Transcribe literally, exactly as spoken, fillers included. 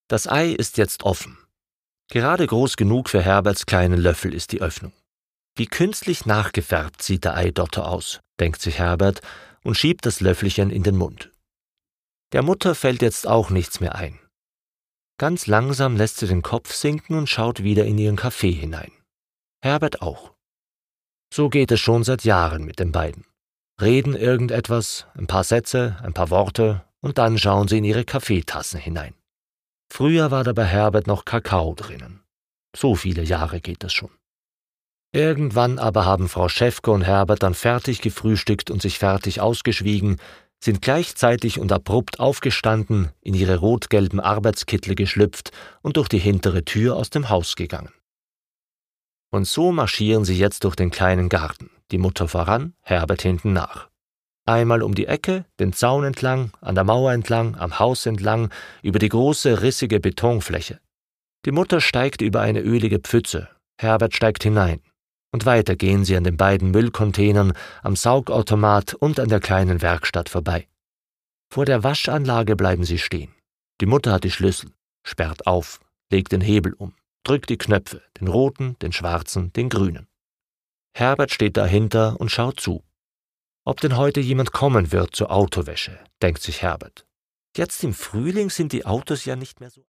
Das Ei ist jetzt offen. Gerade groß genug für Herberts kleinen Löffel ist die Öffnung. Wie künstlich nachgefärbt sieht der Eidotter aus, denkt sich Herbert und schiebt das Löffelchen in den Mund. Der Mutter fällt jetzt auch nichts mehr ein. Ganz langsam lässt sie den Kopf sinken und schaut wieder in ihren Kaffee hinein. Herbert auch. So geht es schon seit Jahren mit den beiden. Reden irgendetwas, ein paar Sätze, ein paar Worte und dann schauen sie in ihre Kaffeetassen hinein. Früher war da bei Herbert noch Kakao drinnen. So viele Jahre geht es schon. Irgendwann aber haben Frau Schäfke und Herbert dann fertig gefrühstückt und sich fertig ausgeschwiegen, sind gleichzeitig und abrupt aufgestanden, in ihre rot-gelben Arbeitskittel geschlüpft und durch die hintere Tür aus dem Haus gegangen. Und so marschieren sie jetzt durch den kleinen Garten, die Mutter voran, Herbert hinten nach. Einmal um die Ecke, den Zaun entlang, an der Mauer entlang, am Haus entlang, über die große, rissige Betonfläche. Die Mutter steigt über eine ölige Pfütze, Herbert steigt hinein. Und weiter gehen sie an den beiden Müllcontainern, am Saugautomat und an der kleinen Werkstatt vorbei. Vor der Waschanlage bleiben sie stehen. Die Mutter hat die Schlüssel, sperrt auf, legt den Hebel um, drückt die Knöpfe, den roten, den schwarzen, den grünen. Herbert steht dahinter und schaut zu. Ob denn heute jemand kommen wird zur Autowäsche, denkt sich Herbert. Jetzt im Frühling sind die Autos ja nicht mehr so